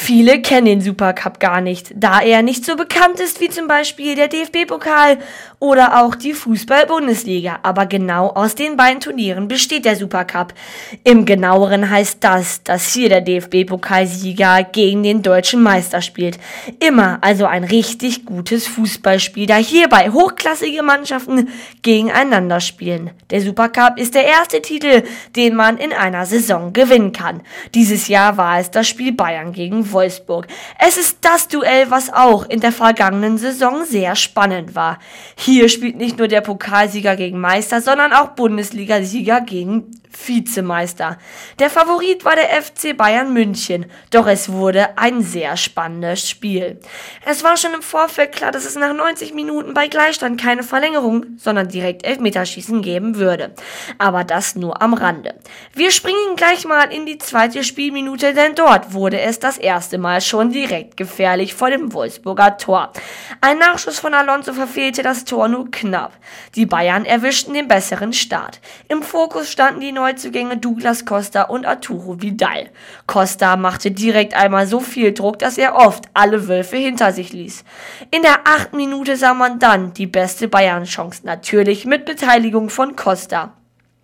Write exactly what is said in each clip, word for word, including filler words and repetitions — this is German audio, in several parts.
Viele kennen den Supercup gar nicht, da er nicht so bekannt ist wie zum Beispiel der D F B-Pokal oder auch die Fußball-Bundesliga. Aber genau aus den beiden Turnieren besteht der Supercup. Im Genaueren heißt das, dass hier der D F B-Pokalsieger gegen den deutschen Meister spielt. Immer also ein richtig gutes Fußballspiel, da hierbei hochklassige Mannschaften gegeneinander spielen. Der Supercup ist der erste Titel, den man in einer Saison gewinnen kann. Dieses Jahr war es das Spiel Bayern gegen Wolfsburg. Es ist das Duell, was auch in der vergangenen Saison sehr spannend war. Hier spielt nicht nur der Pokalsieger gegen Meister, sondern auch Bundesliga-Sieger gegen Vizemeister. Der Favorit war der F C Bayern München, doch es wurde ein sehr spannendes Spiel. Es war schon im Vorfeld klar, dass es nach neunzig Minuten bei Gleichstand keine Verlängerung, sondern direkt Elfmeterschießen geben würde. Aber das nur am Rande. Wir springen gleich mal in die zweite Spielminute, denn dort wurde es das erste Mal schon direkt gefährlich vor dem Wolfsburger Tor. Ein Nachschuss von Alonso verfehlte das Tor nur knapp. Die Bayern erwischten den besseren Start. Im Fokus standen die Neuzugänge Douglas Costa und Arturo Vidal. Costa machte direkt einmal so viel Druck, dass er oft alle Wölfe hinter sich ließ. In der achten Minute sah man dann die beste Bayern-Chance, natürlich mit Beteiligung von Costa.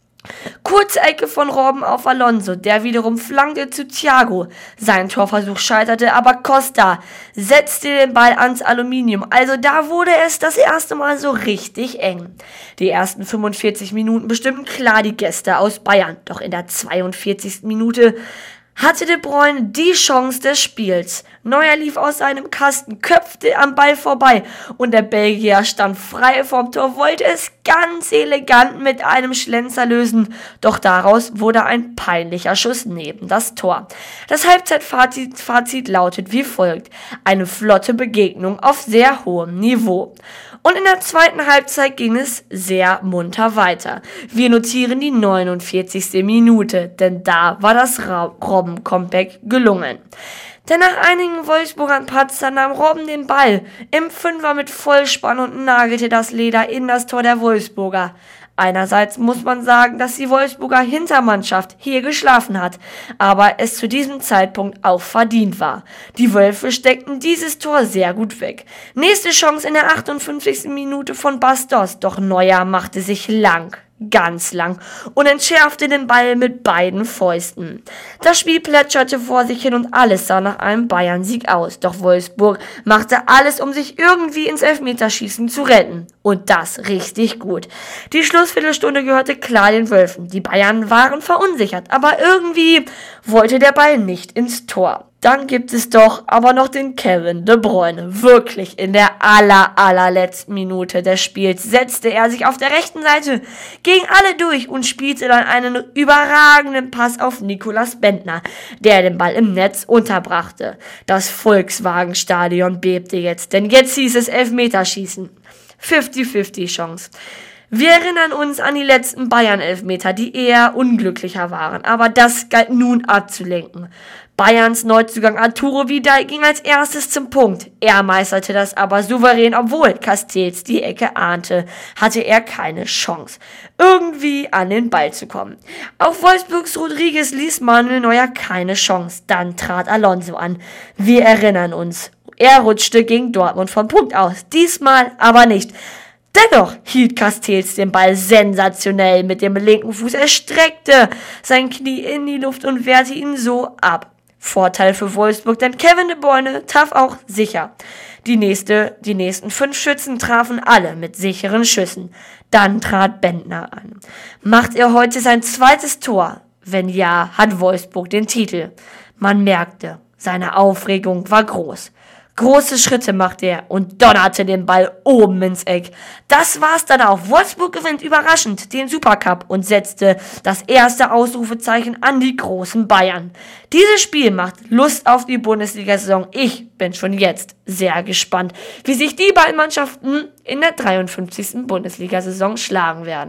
Kurze Ecke von Robben auf Alonso, der wiederum flankte zu Thiago. Sein Torversuch scheiterte, aber Costa setzte den Ball ans Aluminium. Also da wurde es das erste Mal so richtig eng. Die ersten fünfundvierzig Minuten bestimmten klar die Gäste aus Bayern. Doch in der zweiundvierzigsten Minute hatte De Bruyne die Chance des Spiels. Neuer lief aus seinem Kasten, köpfte am Ball vorbei und der Belgier stand frei vom Tor, wollte es ganz elegant mit einem Schlenzer lösen, doch daraus wurde ein peinlicher Schuss neben das Tor. Das Halbzeitfazit Fazit lautet wie folgt: Eine flotte Begegnung auf sehr hohem Niveau. Und in der zweiten Halbzeit ging es sehr munter weiter. Wir notieren die neunundvierzigste Minute, denn da war das Robben-Comeback gelungen. Denn nach einigen Wolfsburgern Patzer nahm Robben den Ball im Fünfer mit Vollspann und nagelte das Leder in das Tor der Wolfsburger. Einerseits muss man sagen, dass die Wolfsburger Hintermannschaft hier geschlafen hat, aber es zu diesem Zeitpunkt auch verdient war. Die Wölfe steckten dieses Tor sehr gut weg. Nächste Chance in der achtundfünfzigsten Minute von Bastos, doch Neuer machte sich lang. Ganz lang und entschärfte den Ball mit beiden Fäusten. Das Spiel plätscherte vor sich hin und alles sah nach einem Bayern-Sieg aus. Doch Wolfsburg machte alles, um sich irgendwie ins Elfmeterschießen zu retten. Und das richtig gut. Die Schlussviertelstunde gehörte klar den Wölfen. Die Bayern waren verunsichert, aber irgendwie wollte der Ball nicht ins Tor. Dann gibt es doch aber noch den Kevin De Bruyne. Wirklich in der aller, allerletzten Minute des Spiels setzte er sich auf der rechten Seite gegen alle durch und spielte dann einen überragenden Pass auf Nicolas Bendtner, der den Ball im Netz unterbrachte. Das Volkswagen-Stadion bebte jetzt, denn jetzt hieß es Elfmeterschießen. fünfzig fünfzig Chance. Wir erinnern uns an die letzten Bayern-Elfmeter, die eher unglücklicher waren, aber das galt nun abzulenken. Bayerns Neuzugang Arturo Vidal ging als erstes zum Punkt. Er meisterte das aber souverän, obwohl Castells die Ecke ahnte, hatte er keine Chance, irgendwie an den Ball zu kommen. Auf Wolfsburgs Rodriguez ließ Manuel Neuer keine Chance. Dann trat Alonso an. Wir erinnern uns, er rutschte gegen Dortmund vom Punkt aus, diesmal aber nicht. Dennoch hielt Castells den Ball sensationell mit dem linken Fuß. Er streckte sein Knie in die Luft und wehrte ihn so ab. Vorteil für Wolfsburg, denn Kevin De Bruyne traf auch sicher. Die, nächste, die nächsten fünf Schützen trafen alle mit sicheren Schüssen. Dann trat Bendtner an. Macht er heute sein zweites Tor? Wenn ja, hat Wolfsburg den Titel. Man merkte, seine Aufregung war groß. Große Schritte machte er und donnerte den Ball oben ins Eck. Das war's dann auch. Wolfsburg gewinnt überraschend den Supercup und setzte das erste Ausrufezeichen an die großen Bayern. Dieses Spiel macht Lust auf die Bundesliga-Saison. Ich bin schon jetzt sehr gespannt, wie sich die beiden Mannschaften in der dreiundfünfzigsten Bundesliga-Saison schlagen werden.